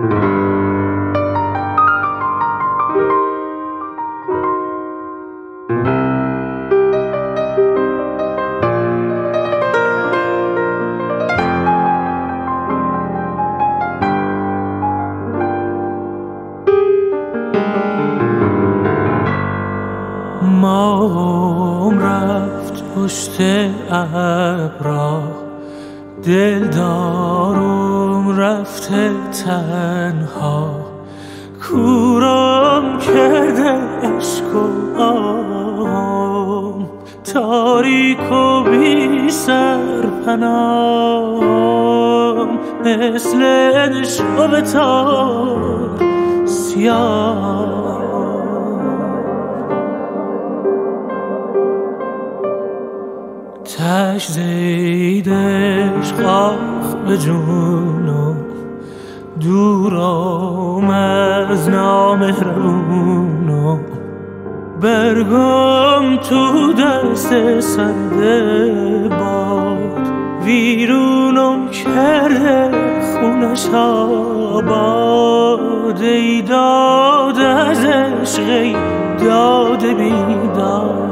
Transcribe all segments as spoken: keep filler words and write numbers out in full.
مام رفت پشت ابرا، دلدارم رفته تنها، کورم کرده عشق و آهم، تاریک و بی سرپناهم، مثل نشو تار سیاه. تش زیدش خاخ به جونم، دورم از نامهربونم، برگم تو دست سرد باد، ویرونم کرده خونش آباد، ای داد از عشق داد بیداد.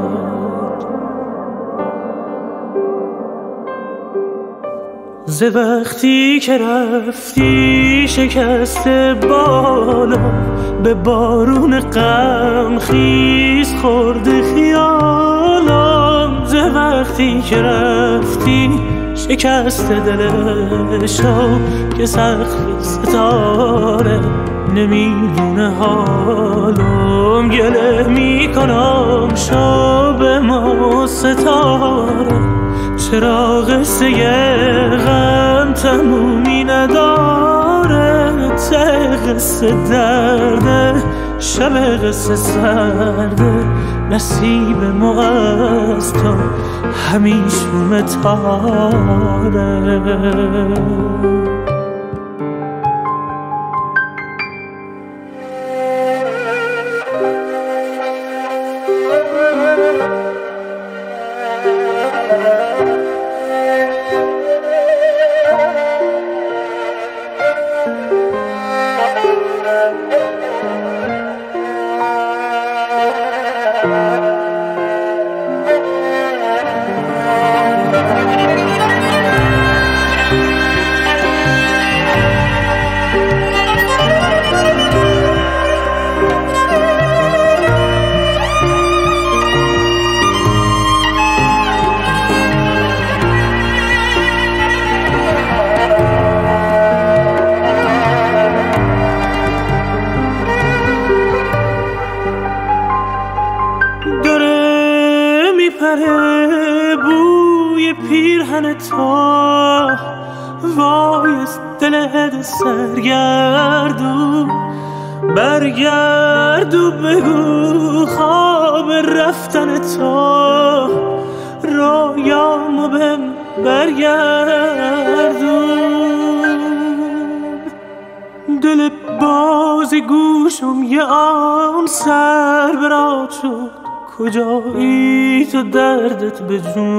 ز وقتی که رفتی شکسته بالا، به بارون غم خیز خورده خیالم. ز وقتی که رفتی شکسته دلشو، که سقف ستاره نمیدونه حالم. گله میکنم شب ما ستاره، چرا قصه غم تمومی نداره. ته قصه درده، شب قصه سرده، نصیب ما از تو همیشون تاره. بوی پیرهن تو، وای از دل سرگردون، برگردو بگو خواب رفتن تو، رویامو بهم برگردون. دل باز گوشم یه آن سر برات شد، کجایی تو دردت به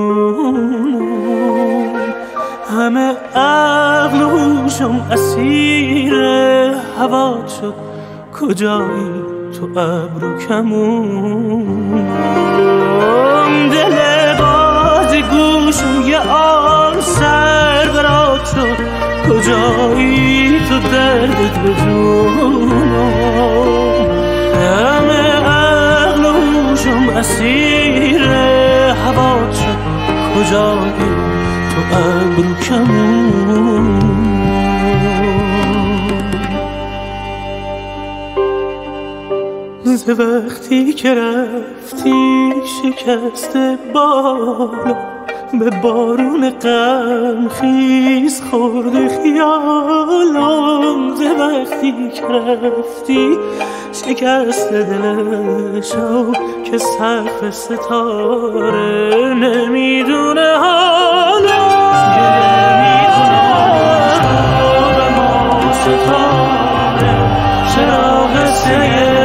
جونم. همه عقل و هوشم اسیر هوات شد، کجایی تو ابرو کمونم. دل باز گوشم یه آن سر برات شد، کجایی تو دردت به جونم. همه اسیر هوات شد، کجایی تو ابرو کمون. ز وقتی که رفتی شکسته بالا، به بارون غم خیز خورده خیالم. ز وقتی که رفتی شکسته دلشو، که سقف ستاره نمیدونه حالم. نمیدونه شب ما ستاره، چرا قصه